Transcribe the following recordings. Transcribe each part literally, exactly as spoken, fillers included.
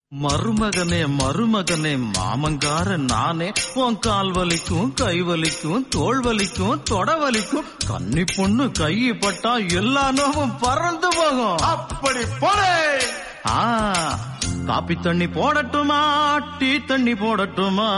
மருமகனே மருமகனே மாமங்கார நானே உன் கால் வலிக்கும் கை வலிக்கும் தோள் வலிக்கும் தொட வலிக்கும் கன்னி பொண்ணு கை பட்டா எல்லா நோவும் பறந்து போகும். அப்படி போலே. ஆ காப்பி தண்ணி போடட்டுமா டீ தண்ணி போடட்டுமா?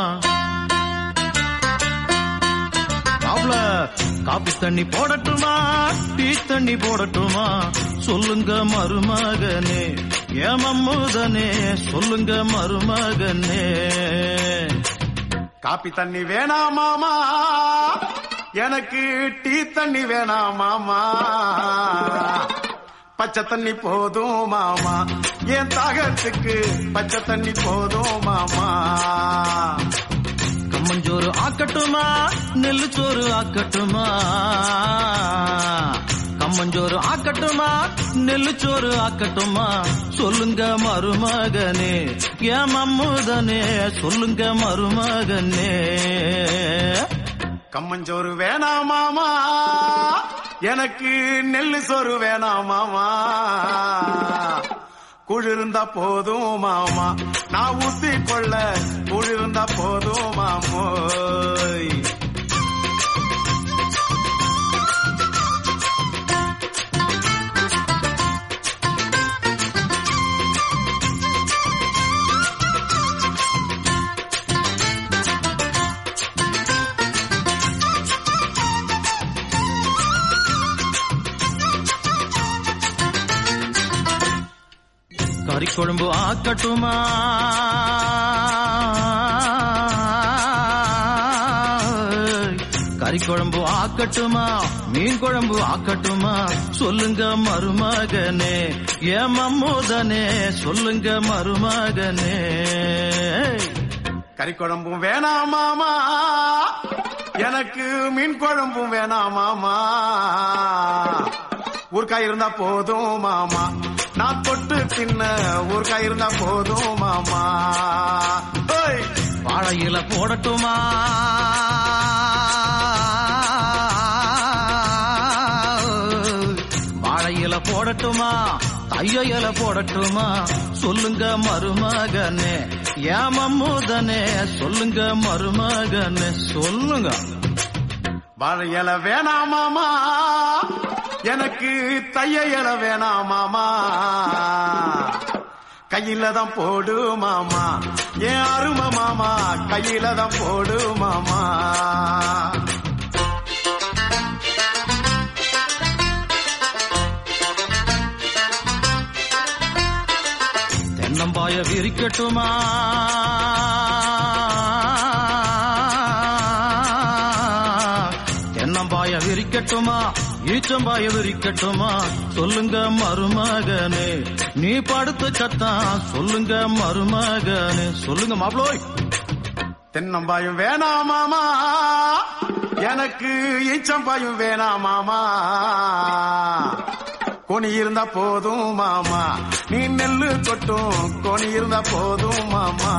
காப்பி தண்ணி போடட்டுமா டீ தண்ணி போடட்டுமா? சொல்லுங்க மருமகனே ஏமம்முதனே சொல்லுங்க மருமகனே. காப்பி தண்ணி வேணாமாமா எனக்கு டீ தண்ணி வேணாமாமா. பச்சை தண்ணி போதும் மாமா என் தாகத்துக்கு பச்சை தண்ணி போதும் மாமா. கம்மஞ்சோறு ஆக்கட்டுமா நெல்லு சோறு ஆக்கட்டுமா? கம்மஞ்சோறு ஆக்கட்டுமா நெல்லு சோறு ஆக்கட்டுமா? சொல்லுங்க மருமகனே ஏமம்முதனே சொல்லுங்க மருமகனே. கம்மஞ்சோறு வேணாமாமா எனக்கு நெல்லு சோறு வேணாமாமா. குளிர்ந்தா போதும் மாமா நான் ஊத்தி கொள்ள குளிர்ந்தா போதும் மாமோய். கறி குழம்பு ஆக்கட்டுமா கறி குழம்பு ஆக்கட்டுமா மீன் குழம்பு ஆக்கட்டுமா? சொல்லுங்க மருமகனே ஏமம்முதனே சொல்லுங்க மருமகனே. கறி குழம்பும் வேணாமாமா எனக்கு மீன் குழம்பும் வேணாமாமா. ஊர்காய் இருந்தா போதும் மாமா நான் தொட்டு தின்ன ஊர்காய் இருந்தா போதும் மாமா. வாழையில போடட்டுமா வாழையில போடட்டுமா தையில போடட்டுமா? சொல்லுங்க மருமகனே ஏமம்முதனே சொல்லுங்க மருமகனே சொல்லுங்க. வாழை இலை வேணாமாமா எனக்கு தைய இலை வேணாமாமா. கையில தான் போடு மாமா என் அருமை மாமா கையில தான் போடு மாமா. தென்னம்பாய விரிக்கட்டுமா தென்னம்பாய விரிக்கட்டுமா ஈச்சம்பாய விரிக்கட்டுமா? சொல்லுங்க மருமகனே நீ படுத்து சத்தா சொல்லுங்க மருமகனே சொல்லுங்க மாப்ளோய். தென்னம்பாயும் வேணாமாமா எனக்கு ஈச்சம்பாயும் வேணாமாமா. கோணி இருந்தா போதும் மாமா நீ நெல்லு கொட்டும் கோணி இருந்தா போதும் மாமா.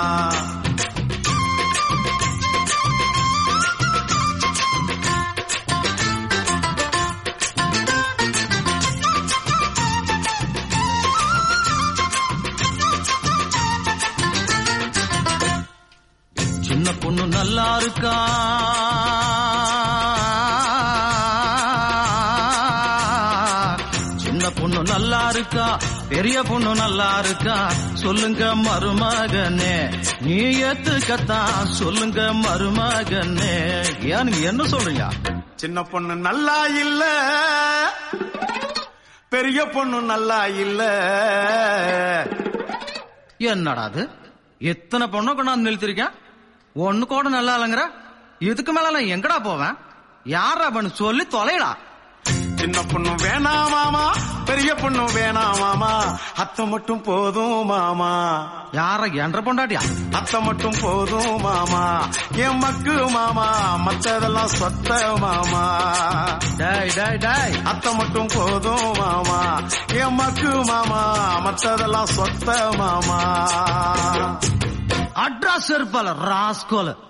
சின்ன பொண்ணு நல்லா இருக்கா சின்ன பொண்ணு நல்லா இருக்கா பெரிய பொண்ணு நல்லா இருக்கா? சொல்லுங்க மருமகனே நீ ஏத்துக்கத்தா சொல்லுங்க மருமகனே. ஏன் நீங்க என்ன சொல்றீங்க? சின்ன பொண்ணு நல்லா இல்ல பெரிய பொண்ணு நல்லா இல்ல. என்னடா அது எத்தனை பொண்ணை கொண்டாந்து நிறுத்திருக்கேன் ஒண்ணு கூட நல்லா இல்லைங்கிற? இதுக்கு மேல எங்கடா போவேன்? யாரா பண்ணு சொல்லி தொலைடா. சின்ன பொண்ணு வேணாமாமா பெரிய பொண்ணு வேணாமாமா அத்தை மட்டும் போதும் மாமா. யார என்ற பொண்டாட்டியா? அத்தை மட்டும் போதும் மாமா என் மக்கு மாமா மத்ததெல்லாம் சொத்த மாமா. டேய் டேய் டேய் அத்தை மட்டும் போதும் மாமா என் மக்கு மாமா மத்ததெல்லாம் சொத்த மாமா. அட்ரஸ் இருப்பால ராஸ்கோல